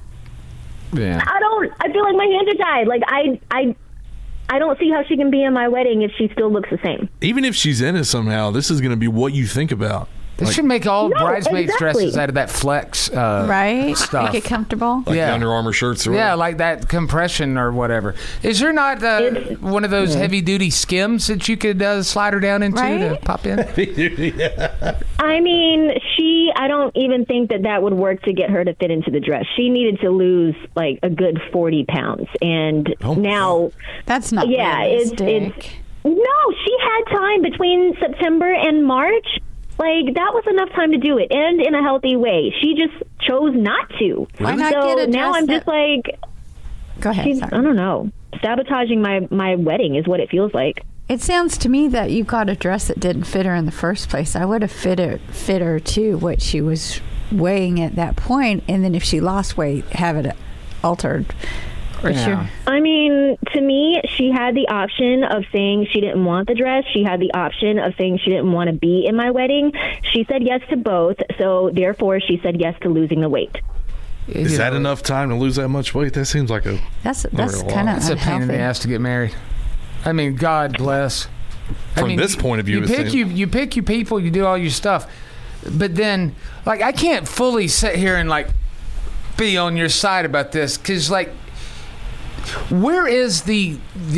Speaker 7: yeah.
Speaker 14: I feel like my hands are tied. Like, I don't see how she can be in my wedding if she still looks the same.
Speaker 11: Even if she's in it somehow, this is going to be what you think about.
Speaker 7: They should make all bridesmaids dresses out of that flex
Speaker 10: right?
Speaker 7: stuff.
Speaker 10: Make it comfortable.
Speaker 11: Like the Under Armour shirts. Or
Speaker 7: yeah, like that compression or whatever. Is there not one of those heavy-duty skims that you could slide her down into to pop in?
Speaker 14: I mean, she I don't even think that would work to get her to fit into the dress. She needed to lose like a good 40 pounds. And now...
Speaker 10: That's not realistic.
Speaker 14: No, she had time between September and March. Like, that was enough time to do it, and in a healthy way. She just chose not to.
Speaker 10: Why not get a dress
Speaker 14: now I'm just like...
Speaker 10: Go ahead.
Speaker 14: I don't know. Sabotaging my wedding is what it feels like.
Speaker 10: It sounds to me that you got a dress that didn't fit her in the first place. I would have fit her to what she was weighing at that point, and then if she lost weight, have it altered. For sure.
Speaker 14: I mean, to me, she had the option of saying she didn't want the dress. She had the option of saying she didn't want to be in my wedding. She said yes to both, so therefore she said yes to losing the weight.
Speaker 11: Is that enough time to lose that much weight? That seems like
Speaker 10: that's kind of
Speaker 7: it's a pain in the ass to get married. I mean, God bless.
Speaker 11: From this point of view,
Speaker 7: you pick your people, you do all your stuff, but then like I can't fully sit here and like be on your side about this because like. Where is the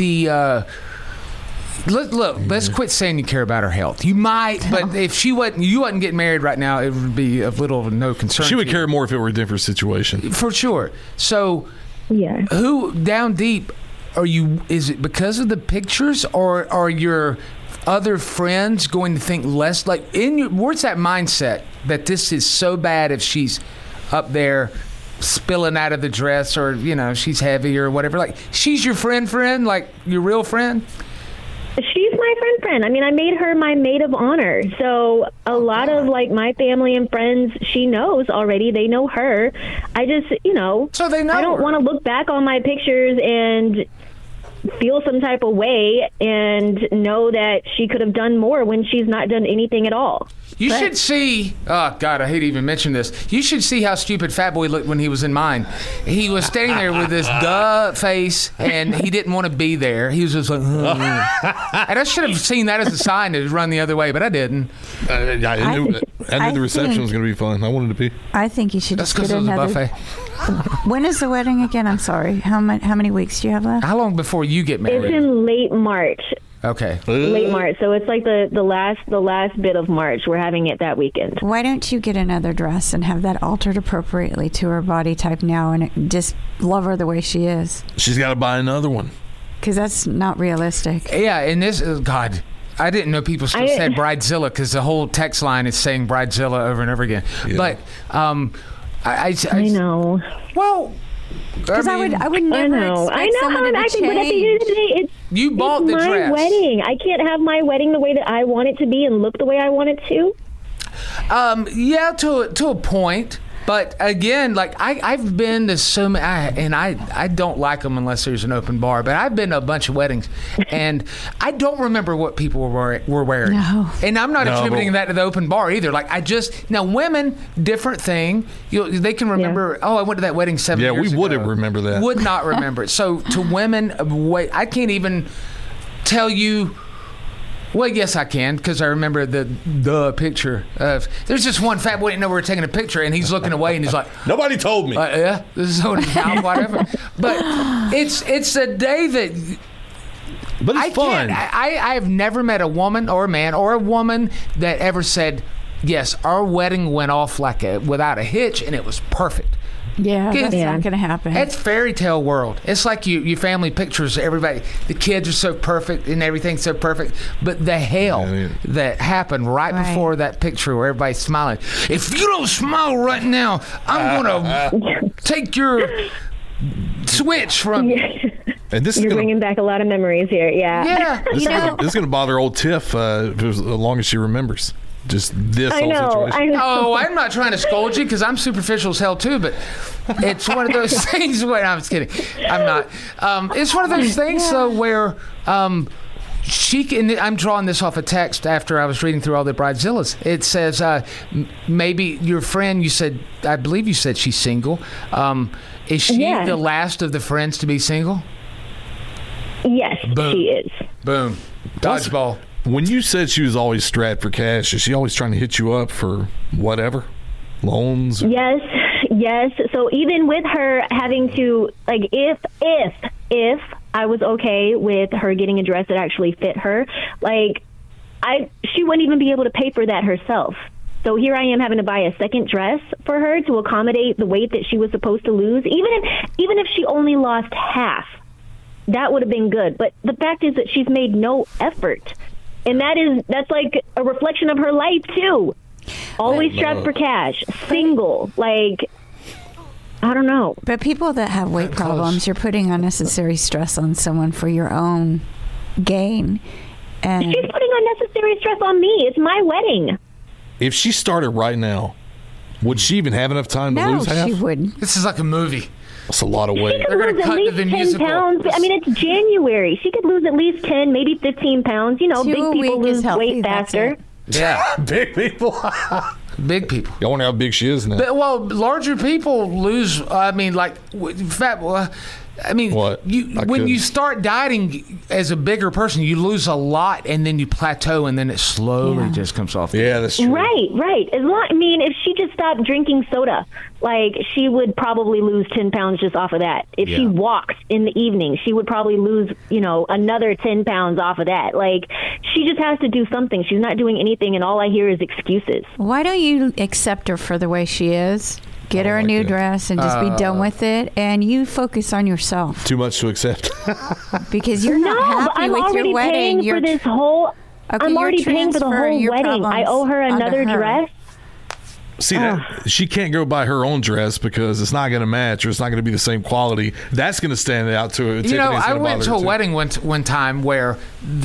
Speaker 7: look, let's quit saying you care about her health. You might, but if you wasn't getting married right now, it would be of little of no concern.
Speaker 11: She would care more if it were a different situation.
Speaker 7: For sure. So
Speaker 14: yeah.
Speaker 7: Who down deep are you? Is it because of the pictures, or are your other friends going to think less? Like where's that mindset that this is so bad if she's up there spilling out of the dress, or she's heavy or whatever? Like, she's your friend, like your real friend?
Speaker 14: She's my friend. I mean, I made her my maid of honor. So a lot of like my family and friends, she knows already. They know her. I just,
Speaker 7: so they know
Speaker 14: I don't want to look back on my pictures and feel some type of way and know that she could have done more when she's not done anything at all.
Speaker 7: You should see, oh God, I hate to even mention this. You should see how stupid Fat Boy looked when he was in mine. He was standing there with this duh face, and he didn't want to be there. He was just like, and I should have seen that as a sign to run the other way, but I didn't.
Speaker 11: I knew the reception was going to be fun. I wanted to be.
Speaker 10: I think you should
Speaker 7: just
Speaker 10: get another. When is the wedding again? I'm sorry. How many weeks do you have left?
Speaker 7: How long before you get married?
Speaker 14: It's in late March.
Speaker 7: Okay.
Speaker 14: Late March. So it's like the last bit of March. We're having it that weekend.
Speaker 10: Why don't you get another dress and have that altered appropriately to her body type now and just love her the way she is?
Speaker 11: She's got to buy another one.
Speaker 10: Because that's not realistic.
Speaker 7: Yeah, and this is, God, I didn't know people still said Bridezilla because the whole text line is saying Bridezilla over and over again. Yeah. But I
Speaker 14: know.
Speaker 10: Well... Because I would never expect someone to change.
Speaker 14: But at the end of the day,
Speaker 7: you bought the dress.
Speaker 14: It's my wedding. I can't have my wedding the way that I want it to be and look the way I want it to.
Speaker 7: Yeah, to a point. But again, like I've been to so many, and I don't like them unless there's an open bar. But I've been to a bunch of weddings, and I don't remember what people were wearing.
Speaker 10: No.
Speaker 7: And I'm not attributing that to the open bar either. Like now women, different thing. They can remember. Yeah. Oh, I went to that wedding 7 years ago.
Speaker 11: Yeah, we wouldn't remember that.
Speaker 7: Would not remember it. So to women, I can't even tell you. Well, yes, I can, because I remember the picture of. There's just one fat boy didn't know we were taking a picture, and he's looking away, and he's like,
Speaker 11: "Nobody told me."
Speaker 7: Yeah, this is on his mouth, whatever. But it's a day that.
Speaker 11: But it's fun.
Speaker 7: I've never met a woman or a man or a woman that ever said, "Yes, our wedding went off without a hitch, and it was perfect."
Speaker 10: Yeah, that's not going to happen.
Speaker 7: It's fairy tale world. It's like your family pictures. Everybody, the kids are so perfect and everything's so perfect. But the hell that happened right before that picture where everybody's smiling. If you don't smile right now, I'm going to take your switch from you.
Speaker 11: And this
Speaker 14: You're bringing back a lot of memories here. Yeah.
Speaker 11: This is going to bother old Tiff as long as she remembers. Just this whole situation.
Speaker 14: I know.
Speaker 7: Oh, I'm not trying to scold you because I'm superficial as hell too, but it's one of those things where I'm just kidding. I'm not. It's one of those things though where she can. I'm drawing this off a text after I was reading through all the Bridezillas. It says maybe your friend. You said, I believe you said she's single. Is she the last of the friends to be single?
Speaker 14: Yes, she is.
Speaker 7: Boom. Dodgeball.
Speaker 11: When you said she was always strapped for cash, is she always trying to hit you up for whatever? Loans?
Speaker 14: Yes. So even with her having to, like, if I was okay with her getting a dress that actually fit her, like, she wouldn't even be able to pay for that herself. So here I am having to buy a second dress for her to accommodate the weight that she was supposed to lose. Even if she only lost half, that would have been good. But the fact is that she's made no effort. And that's like a reflection of her life, too. Always strapped for cash, single, like, I don't know.
Speaker 10: But people that have weight problems, you're putting unnecessary stress on someone for your own gain. And
Speaker 14: she's putting unnecessary stress on me. It's my wedding.
Speaker 11: If she started right now, would she even have enough time to lose half?
Speaker 10: No, she wouldn't.
Speaker 7: This is like a movie.
Speaker 11: That's a lot of weight.
Speaker 14: She could lose at least 10 pounds. I mean, it's January. She could lose at least 10, maybe 15 pounds. You know, big people lose weight faster.
Speaker 7: Yeah.
Speaker 11: Big people.
Speaker 7: Big people.
Speaker 11: You wonder how big she is now.
Speaker 7: But, well, larger people lose, I mean, like, fat. I mean, when you start dieting as a bigger person, you lose a lot, and then you plateau, and then it slowly just comes off.
Speaker 11: Yeah, that's true.
Speaker 14: Right. If she just stopped drinking soda, like, she would probably lose 10 pounds just off of that. If she walked in the evening, she would probably lose, another 10 pounds off of that. Like, she just has to do something. She's not doing anything, and all I hear is excuses.
Speaker 10: Why don't you accept her for the way she is? Get her a new dress and just be done with it, and you focus on yourself.
Speaker 11: Too much to accept.
Speaker 10: Because you're not happy with your wedding.
Speaker 14: I'm already paying for the whole wedding. I owe her another dress.
Speaker 11: See, she can't go buy her own dress because it's not going to match or it's not going to be the same quality. That's going to stand out to it.
Speaker 7: I went to a wedding one time where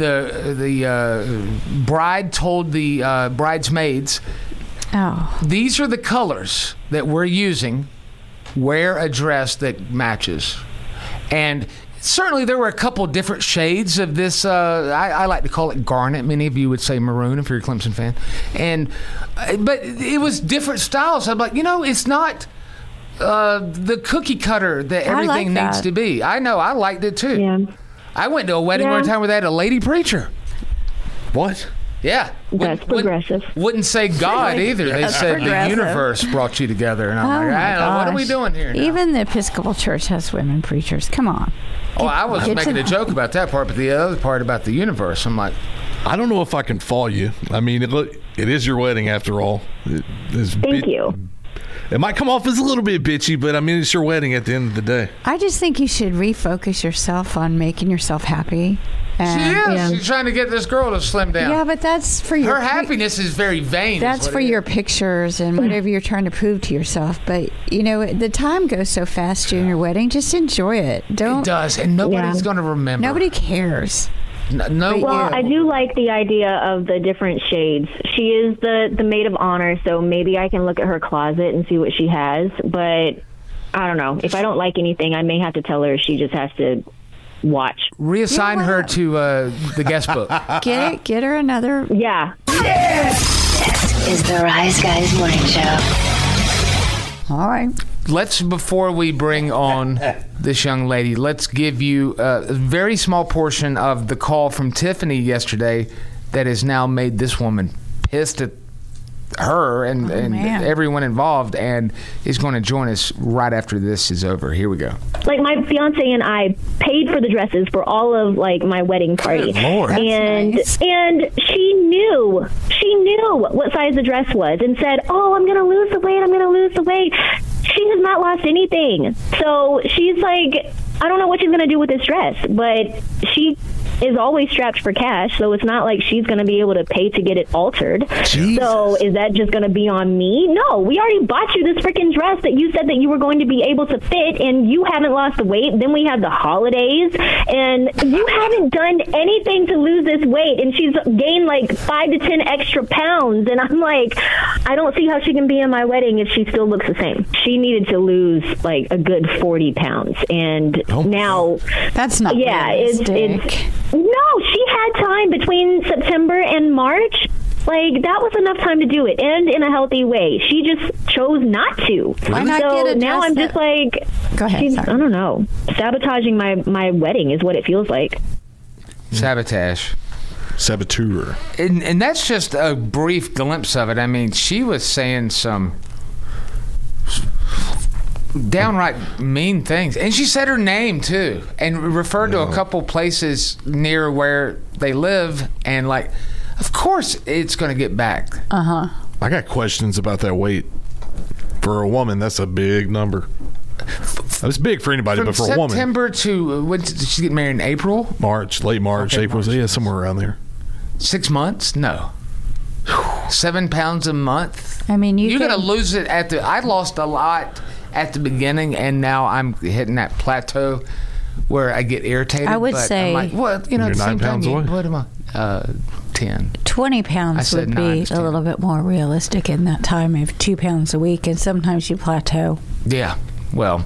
Speaker 7: the bride told the bridesmaids, these are the colors that we're using. Wear a dress that matches. And certainly there were a couple different shades of this. I like to call it garnet. Many of you would say maroon if you're a Clemson fan. But it was different styles. I'm like, it's not the cookie cutter that everything needs to be. I know. I liked it too. Yeah. I went to a wedding one time where they had a lady preacher.
Speaker 11: What?
Speaker 7: Yeah.
Speaker 14: That's progressive.
Speaker 7: Wouldn't say God either. They said the universe brought you together. And I'm like, what are we doing here now?
Speaker 10: Even the Episcopal Church has women preachers. Come on.
Speaker 7: I was making a joke about that part, but the other part about the universe, I'm like,
Speaker 11: I don't know if I can fault you. I mean, it is your wedding after all.
Speaker 14: Thank you.
Speaker 11: It might come off as a little bit bitchy, but I mean, it's your wedding at the end of the day.
Speaker 10: I just think you should refocus yourself on making yourself happy.
Speaker 7: She is. She's trying to get this girl to slim down.
Speaker 10: Yeah, but that's for your...
Speaker 7: Her happiness is very vain.
Speaker 10: That's for your pictures and whatever you're trying to prove to yourself. But, the time goes so fast during your wedding. Just enjoy it.
Speaker 7: It does, and nobody's going to remember.
Speaker 10: Nobody cares.
Speaker 7: No.
Speaker 14: Well, I do like the idea of the different shades. She is the maid of honor, so maybe I can look at her closet and see what she has. But I don't know. If I don't like anything, I may have to tell her she just has to watch.
Speaker 7: Reassign her to the guest book.
Speaker 10: Get her another.
Speaker 14: Yeah.
Speaker 6: This is the Rise Guys Morning Show.
Speaker 10: All right.
Speaker 7: Before we bring on this young lady, let's give you a very small portion of the call from Tiffany yesterday that has now made this woman pissed at her and everyone involved, and is going to join us right after this is over. Here we go.
Speaker 14: Like, my fiance and I paid for the dresses for all of my wedding party.
Speaker 7: Good Lord.
Speaker 14: And she knew what size the dress was and said, I'm going to lose the weight. She has not lost anything. So she's like, I don't know what she's going to do with this dress, but she is always strapped for cash, so it's not like she's going to be able to pay to get it altered. Jesus. So is that just going to be on me? No, we already bought you this freaking dress that you said that you were going to be able to fit, and you haven't lost the weight. Then we have the holidays, and you haven't done anything to lose this weight, and she's gained like 5 to 10 extra pounds, and I'm like, I don't see how she can be in my wedding if she still looks the same. She needed to lose like a good 40 pounds, and now
Speaker 10: that's not realistic.
Speaker 14: No, she had time between September and March. Like, that was enough time to do it, and in a healthy way. She just chose not to.
Speaker 10: Why not get a dress
Speaker 14: now I'm just like,
Speaker 10: go ahead.
Speaker 14: I don't know. Sabotaging my wedding is what it feels like.
Speaker 7: Sabotage.
Speaker 11: Saboteur.
Speaker 7: And that's just a brief glimpse of it. I mean, she was saying some downright mean things, and she said her name too, and referred to a couple places near where they live, and like, of course it's going to get back.
Speaker 11: I got questions about that weight. For a woman, that's a big number. It's big for anybody, but for a woman.
Speaker 7: September to when did she get married in April?
Speaker 11: March, late March, okay, April. Yeah, somewhere around there.
Speaker 7: 6 months? No. 7 pounds a month.
Speaker 10: I mean,
Speaker 7: you're going to lose it at the. I lost a lot at the beginning, and now I'm hitting that plateau where I get irritated.
Speaker 10: I would
Speaker 7: but
Speaker 10: say,
Speaker 7: I'm like, well, you know, at the same time, what am I? 10.
Speaker 10: 20 pounds would be a little bit more realistic in that time of 2 pounds a week, and sometimes you plateau.
Speaker 7: Yeah. Well,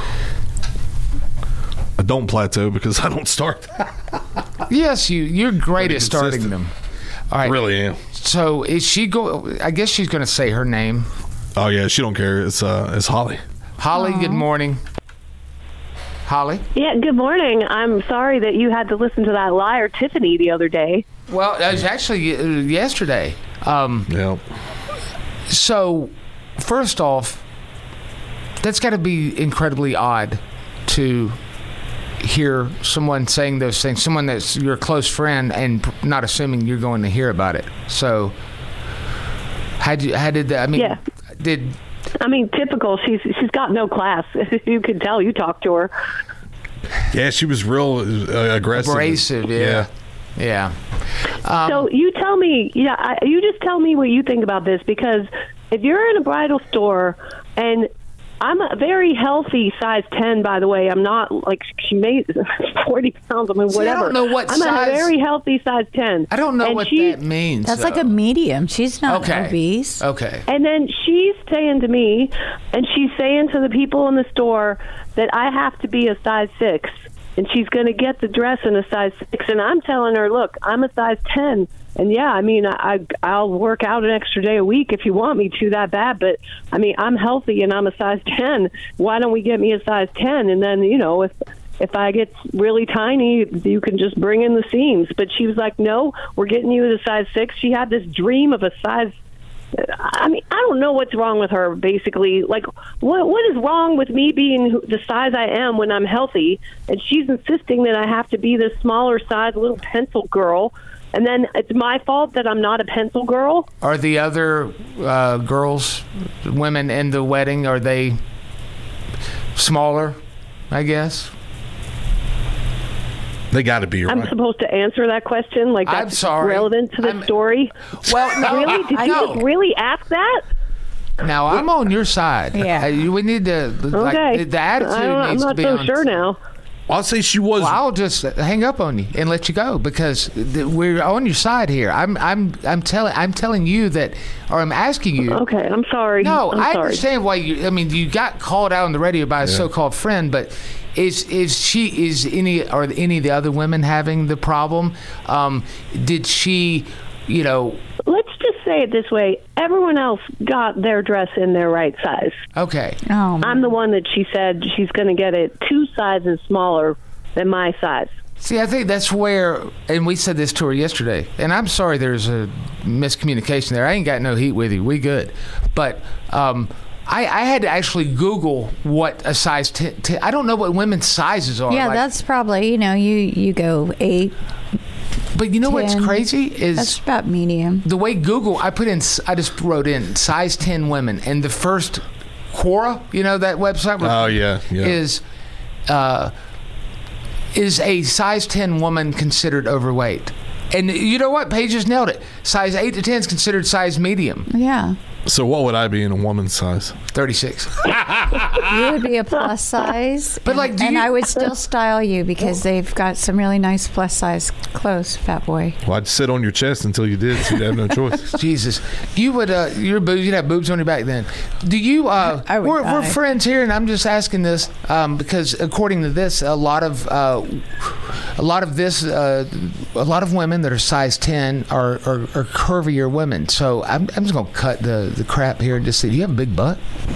Speaker 11: I don't plateau because I don't start.
Speaker 7: Yes, you're great at starting them. All right.
Speaker 11: I really am.
Speaker 7: So is she go? I guess she's going to say her name.
Speaker 11: Oh yeah, she don't care. It's Holly.
Speaker 7: Holly, good morning. Holly?
Speaker 15: Yeah, good morning. I'm sorry that you had to listen to that liar Tiffany the other day.
Speaker 7: Well, it was actually yesterday.
Speaker 11: Yeah. So,
Speaker 7: first off, that's got to be incredibly odd to hear someone saying those things, someone that's your close friend, and not assuming you're going to hear about it. So, how did that? I mean,
Speaker 15: yeah. I mean, typical. She's got no class. You could tell. You talked to her.
Speaker 11: Yeah, she was real aggressive.
Speaker 7: Abrasive, yeah. Yeah.
Speaker 15: So you tell me, you just tell me what you think about this, because if you're in a bridal store, and I'm a very healthy size 10, by the way. I'm not like she made 40 pounds. I mean, whatever.
Speaker 7: I don't know what
Speaker 15: I'm
Speaker 7: size.
Speaker 15: a very healthy size 10.
Speaker 7: I don't know what that means.
Speaker 10: That's like a medium. She's not obese.
Speaker 7: Okay.
Speaker 15: And then she's saying to me, and she's saying to the people in the store that I have to be a size 6. And she's going to get the dress in a size 6. And I'm telling her, look, I'm a size 10. And yeah, I mean, I'll work out an extra day a week if you want me to that bad. But I mean, I'm healthy and I'm a size 10. Why don't we get me a size 10? And then, you know, if I get really tiny, you can just bring in the seams. But she was like, no, we're getting you a size 6. She had this dream of a size. I mean, I don't know what's wrong with her, basically. Like, what is wrong with me being the size I am when I'm healthy? And she's insisting that I have to be this smaller size little pencil girl. And then it's my fault that I'm not a pencil girl?
Speaker 7: Are the other women in the wedding, are they smaller, I guess?
Speaker 11: They got to be, right?
Speaker 15: I'm supposed to answer that question? Like, that's relevant to the story?
Speaker 7: Well, no.
Speaker 15: Really? Did you just really ask that?
Speaker 7: Now, I'm on your side.
Speaker 10: Yeah.
Speaker 7: We need to,
Speaker 15: okay.
Speaker 7: The attitude needs to be
Speaker 15: I'm not so sure now.
Speaker 11: I'll say she was.
Speaker 7: Well, I'll just hang up on you and let you go, because we're on your side here. I'm telling you that, or I'm asking you.
Speaker 15: Okay, I'm sorry.
Speaker 7: No, I
Speaker 15: sorry.
Speaker 7: understand why you. I mean, you got called out on the radio by a so-called friend, but is any of the other women having the problem? Did she, you know?
Speaker 15: Let's just say it this way. Everyone else got their dress in their right size.
Speaker 7: Okay.
Speaker 10: Oh,
Speaker 15: I'm the one that she said she's going to get it 2 sizes smaller than my size.
Speaker 7: See, I think that's where, and we said this to her yesterday, and I'm sorry there's a miscommunication there. I ain't got no heat with you. We good. But I had to actually Google what a size 10. I don't know what women's sizes are.
Speaker 10: Yeah, that's probably, you go 8.
Speaker 7: But you know
Speaker 10: 10.
Speaker 7: What's crazy is
Speaker 10: that's about medium.
Speaker 7: The way Google, I just wrote in size 10 women, and the first Quora, that website.
Speaker 11: Oh yeah.
Speaker 7: Is a size 10 woman considered overweight? And you know what? Paige just nailed it. Size 8 to 10 is considered size medium.
Speaker 10: Yeah.
Speaker 11: So what would I be in a woman's size?
Speaker 7: 36.
Speaker 10: You would be a plus size,
Speaker 7: but
Speaker 10: I would still style you because they've got some really nice plus size clothes, fat boy.
Speaker 11: Well, I'd sit on your chest until you did, so you'd have no choice.
Speaker 7: Jesus, you would you'd have boobs on your back then. Do you? We're friends here, and I'm just asking this because according to this, a lot of women that are size 10 are curvier women. So I'm just gonna cut the crap here and just say, do you have a big butt?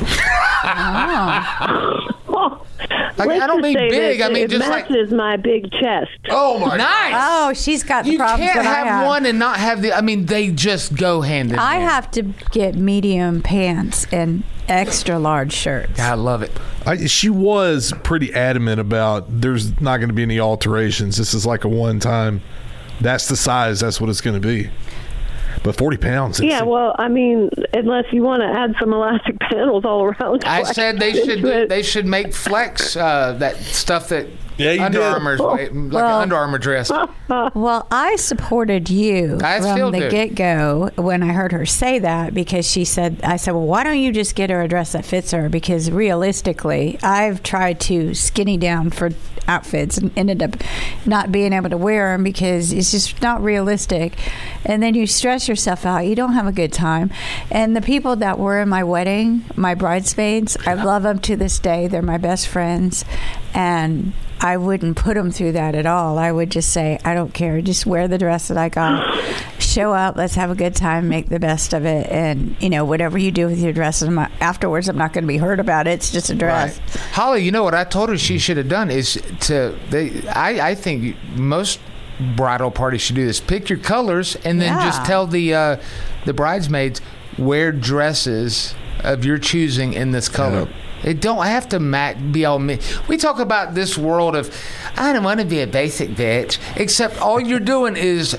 Speaker 7: I don't mean big. I mean just like
Speaker 15: matches my big chest.
Speaker 7: Oh my! Nice.
Speaker 10: Oh, she's got the problems.
Speaker 7: You can't
Speaker 10: that
Speaker 7: have
Speaker 10: I have
Speaker 7: one and not have the. I mean, they just go hand in hand.
Speaker 10: I have to get medium pants and extra large shirts.
Speaker 7: I love it.
Speaker 11: She was pretty adamant about there's not going to be any alterations. This is like a one-time. That's the size. That's what it's going to be. But 40 pounds.
Speaker 15: Yeah, well, I mean, unless you want to add some elastic panels all around.
Speaker 7: I said they should make Flex that stuff that Under Armour's like an Under Armour dress.
Speaker 10: Well, I supported you from the get-go when I heard her say that, because I said, well, why don't you just get her a dress that fits her? Because realistically, I've tried to skinny down for outfits and ended up not being able to wear them because it's just not realistic. And then you stress yourself out. You don't have a good time. And the people that were in my wedding, my bridesmaids, I love them to this day. They're my best friends. And I wouldn't put them through that at all. I would just say, I don't care. Just wear the dress that I got. Show up. Let's have a good time. Make the best of it. And, whatever you do with your dress, afterwards, I'm not going to be hurt about it. It's just a dress.
Speaker 7: Right. Holly, you know what I told her she should have done is I think most bridal parties should do this. Pick your colors and then just tell the bridesmaids, wear dresses of your choosing in this color. Yep. It don't have to be all me. We talk about this world of, I don't want to be a basic bitch, except all you're doing is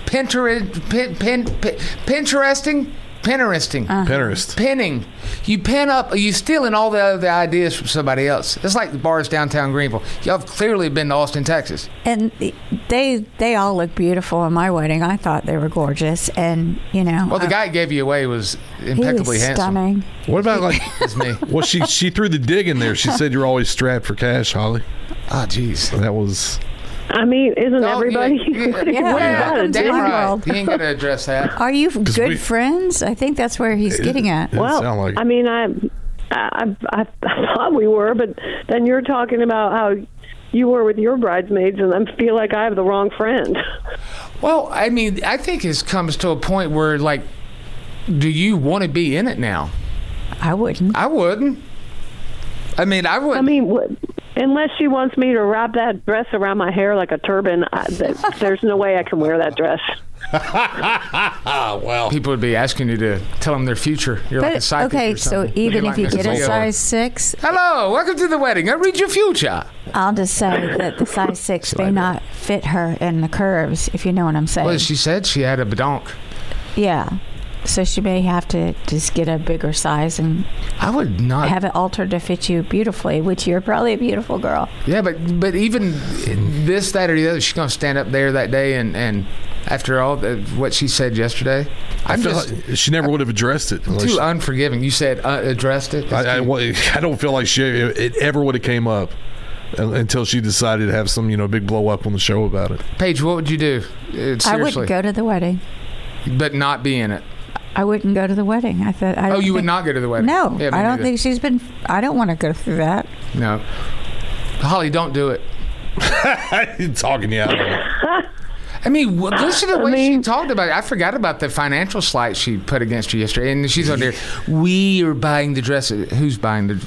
Speaker 7: pinning. You pin up. You stealing all the ideas from somebody else. It's like the bars downtown Greenville. Y'all have clearly been to Austin, Texas.
Speaker 10: And they all look beautiful in my wedding. I thought they were gorgeous, and Well,
Speaker 7: the guy who gave you away was impeccably handsome.
Speaker 10: Stunning.
Speaker 11: What about
Speaker 7: it's me?
Speaker 11: Well, she threw the dig in there. She said you're always strapped for cash, Holly.
Speaker 7: Oh, jeez.
Speaker 11: That was.
Speaker 15: I mean, isn't everybody? What do you got?
Speaker 7: Damn right. You ain't got to address that.
Speaker 10: Are you good friends? I think that's where he's getting at.
Speaker 15: Well, I mean, I thought we were, but then you're talking about how you were with your bridesmaids, and I feel like I have the wrong friend.
Speaker 7: Well, I mean, I think it comes to a point where, like, do you want to be in it now?
Speaker 10: I wouldn't.
Speaker 7: I wouldn't. I mean, I would.
Speaker 15: I mean, unless she wants me to wrap that dress around my hair like a turban, there's no way I can wear that dress.
Speaker 11: Well,
Speaker 7: people would be asking you to tell them their future. You're like a psychic.
Speaker 10: Okay,
Speaker 7: or something.
Speaker 10: so even if you get a size 6,
Speaker 7: hello, welcome to the wedding. I read your future.
Speaker 10: I'll just say that the size 6 may not fit her in the curves, if you know what I'm saying.
Speaker 7: Well, she said she had a badonk.
Speaker 10: Yeah. So she may have to just get a bigger size and
Speaker 7: I would not
Speaker 10: have it altered to fit you beautifully, which you're probably a beautiful girl.
Speaker 7: Yeah, but even this, that, or the other, she's going to stand up there that day and after all what she said yesterday,
Speaker 11: I feel like she never would have addressed it.
Speaker 7: Too unforgiving. You said addressed it.
Speaker 11: I don't feel like it ever would have came up until she decided to have some big blow up on the show about it.
Speaker 7: Paige, what would you do? Seriously.
Speaker 10: I would go to the wedding,
Speaker 7: but not be in it.
Speaker 10: I wouldn't go to the wedding.
Speaker 7: You would not go to the wedding?
Speaker 10: No, yeah, I don't think she's been. I don't want to go through that.
Speaker 7: No, Holly, don't do it.
Speaker 11: He's talking you out of it.
Speaker 7: I mean, listen to the way she talked about it. I forgot about the financial slight she put against you yesterday. And she's on there, we are buying the dress. Who's buying the,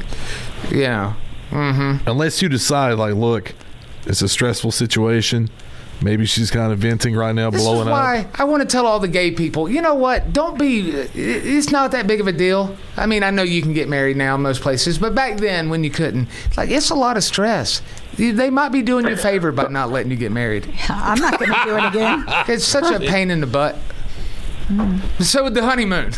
Speaker 7: Mm-hmm.
Speaker 11: Unless you decide, look, it's a stressful situation. Maybe she's kind of venting right now, blowing up.
Speaker 7: This is why I want to tell all the gay people, you know what? Don't be, it's not that big of a deal. I mean, I know you can get married now in most places, but back then when you couldn't, it's a lot of stress. They might be doing you a favor by not letting you get married.
Speaker 10: I'm not going to do it again.
Speaker 7: It's such a pain in the butt. So with the honeymoon.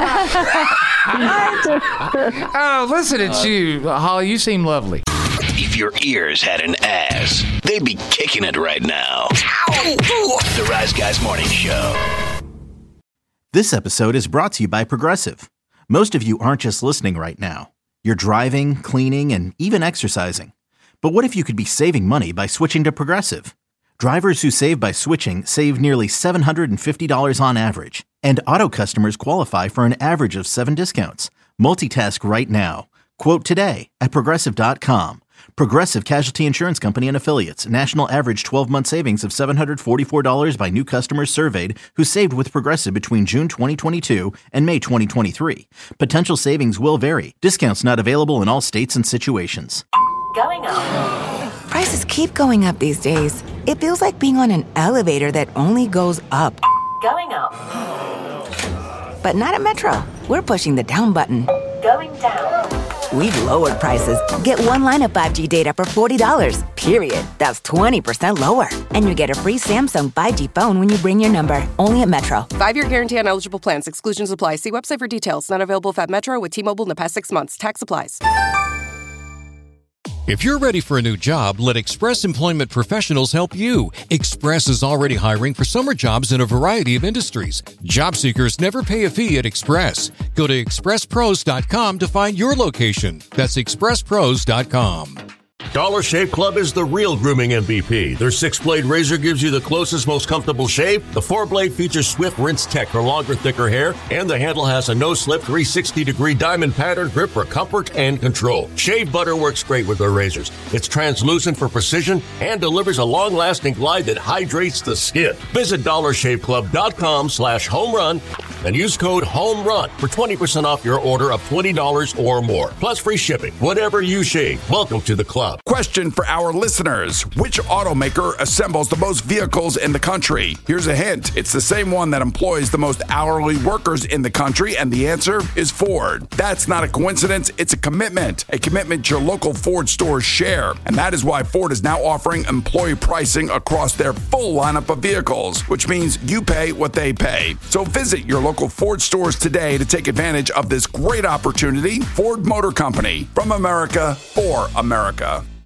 Speaker 7: Oh, listen at you, Holly. You seem lovely.
Speaker 16: If your ears had an ass, they'd be kicking it right now. The Rise Guys Morning Show.
Speaker 1: This episode is brought to you by Progressive. Most of you aren't just listening right now. You're driving, cleaning, and even exercising. But what if you could be saving money by switching to Progressive? Drivers who save by switching save nearly $750 on average. And auto customers qualify for an average of 7 discounts. Multitask right now. Quote today at Progressive.com. Progressive Casualty Insurance Company and Affiliates. National average 12-month savings of $744 by new customers surveyed who saved with Progressive between June 2022 and May 2023. Potential savings will vary. Discounts not available in all states and situations.
Speaker 2: Going up.
Speaker 3: Prices keep going up these days. It feels like being on an elevator that only goes up.
Speaker 2: Going up.
Speaker 3: But not at Metro. We're pushing the down button.
Speaker 2: Going down.
Speaker 3: We've lowered prices. Get one line of 5G data for $40, period. That's 20% lower. And you get a free Samsung 5G phone when you bring your number. Only at Metro.
Speaker 4: 5-year guarantee on eligible plans. Exclusions apply. See website for details. Not available at Metro with T-Mobile in the past 6 months. Tax applies.
Speaker 17: If you're ready for a new job, let Express Employment Professionals help you. Express is already hiring for summer jobs in a variety of industries. Job seekers never pay a fee at Express. Go to expresspros.com to find your location. That's expresspros.com.
Speaker 12: Dollar Shave Club is the real grooming MVP. Their 6-blade razor gives you the closest, most comfortable shave. The 4-blade features swift rinse tech for longer, thicker hair, and the handle has a no-slip 360-degree diamond pattern grip for comfort and control. Shave butter works great with their razors. It's translucent for precision and delivers a long-lasting glide that hydrates the skin. Visit dollarshaveclub.com/homerun and use code HOMERUN for 20% off your order of $20 or more. Plus free shipping. Whatever you shave, welcome to the club.
Speaker 13: Question for our listeners. Which automaker assembles the most vehicles in the country? Here's a hint. It's the same one that employs the most hourly workers in the country, and the answer is Ford. That's not a coincidence. It's a commitment your local Ford stores share. And that is why Ford is now offering employee pricing across their full lineup of vehicles, which means you pay what they pay. So visit your local Ford stores today to take advantage of this great opportunity. Ford Motor Company, from America for America.